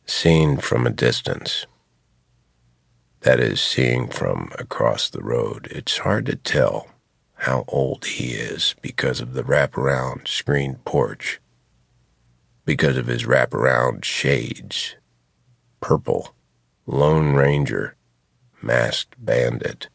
Seen from a distance, that is, seeing from across the road, it's hard to tell how old he is because of the wraparound screened porch, because of his wraparound shades, purple, Lone Ranger, masked bandit.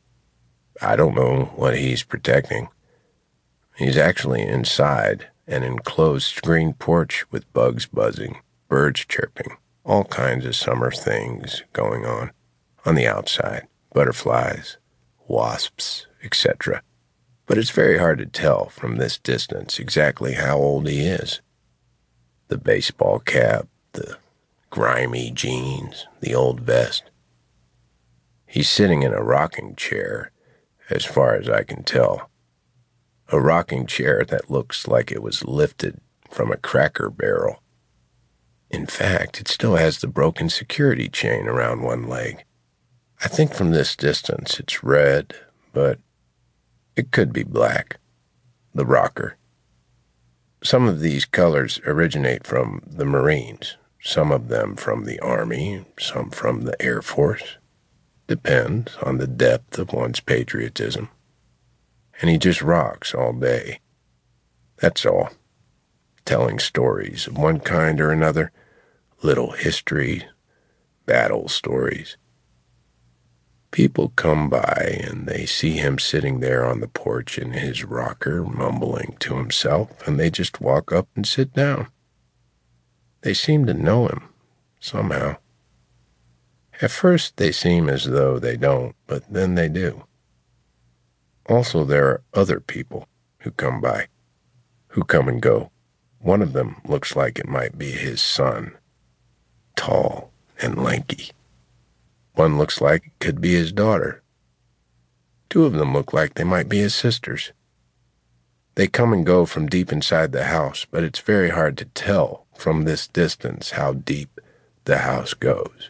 I don't know what he's protecting. He's actually inside an enclosed screened porch with bugs buzzing, birds chirping, all kinds of summer things going on the outside, butterflies, wasps, etc. But it's very hard to tell from this distance exactly how old he is. The baseball cap, the grimy jeans, the old vest. He's sitting in a rocking chair, as far as I can tell. A rocking chair that looks like it was lifted from a Cracker Barrel. In fact, it still has the broken security chain around one leg. I think from this distance it's red, but it could be black. The rocker. Some of these colors originate from the Marines, some of them from the Army, some from the Air Force. Depends on the depth of one's patriotism. And he just rocks all day. That's all. Telling stories of one kind or another, little histories, battle stories. People come by and they see him sitting there on the porch in his rocker, mumbling to himself, and they just walk up and sit down. They seem to know him, somehow. At first they seem as though they don't, but then they do. Also, there are other people who come by, who come and go. One of them looks like it might be his son, tall and lanky. One looks like it could be his daughter. Two of them look like they might be his sisters. They come and go from deep inside the house, but it's very hard to tell from this distance how deep the house goes.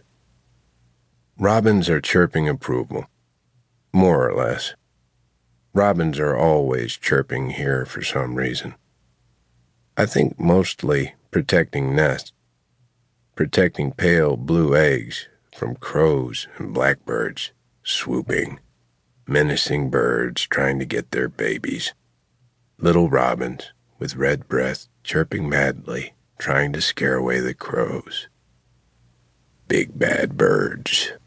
Robins are chirping approval, more or less. Robins are always chirping here for some reason. I think mostly protecting nests, protecting pale blue eggs from crows and blackbirds swooping, menacing birds trying to get their babies. Little robins with red breasts chirping madly, trying to scare away the crows. Big bad birds.